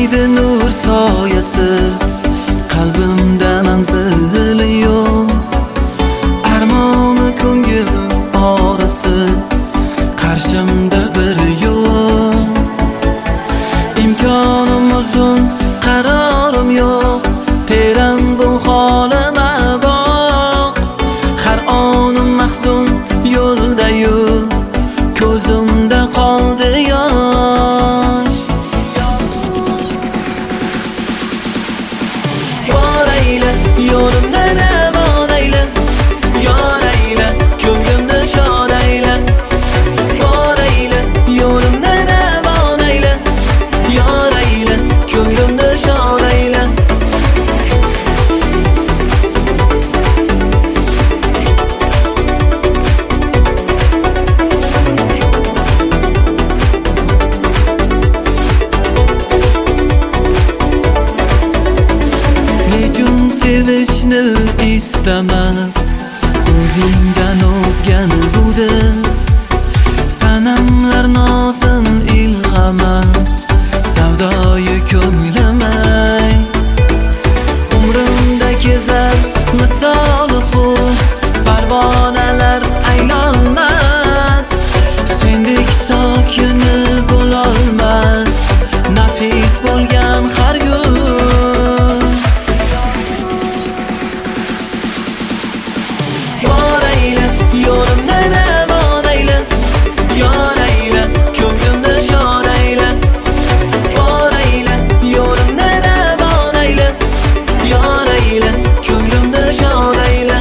Bermaydi nur soyasi, qalbimda manzili yo'q. Armoni ko'ngil orasi, qarshimda bir yo'l. İmkonim uzun, qarorim yo'q. Teran bu holima boq. Har onim mahzun yo'lda yo'q. Ko'zimda qoldi yosh. Borayla yo'limda davon ayla, yorayla ko'nglimni shod ayla. Borayla yo'limda davon ayla, yorayla ko'nglimni shod ayla. Sevishni istamas, o'zingdan o'zgani budi. Sanamlar nozin ilg'amas, savdoyi ko'nglimay. Umrimda kezar misoli xud, parvonalar aylolmas. Sendek sokini bo'lolmas, nafis bo'lgan har kun. Yo'limda davon ayla, yorayla ko'nglimni shod ayla. Borayla yo'limda davon ayla, yorayla ko'nglimni shod ayla.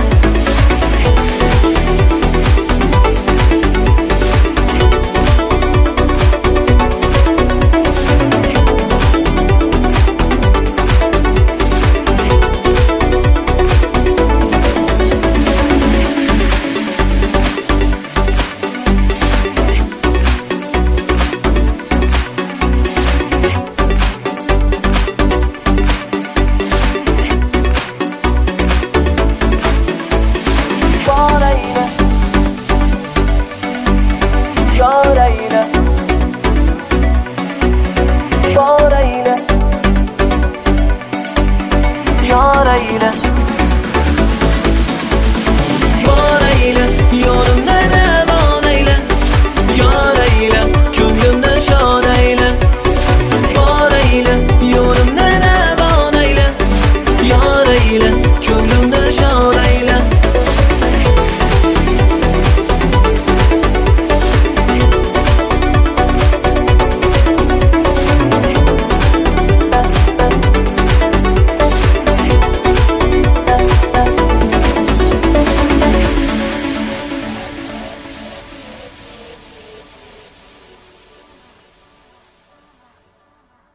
Yorayla, borayla, yorayla.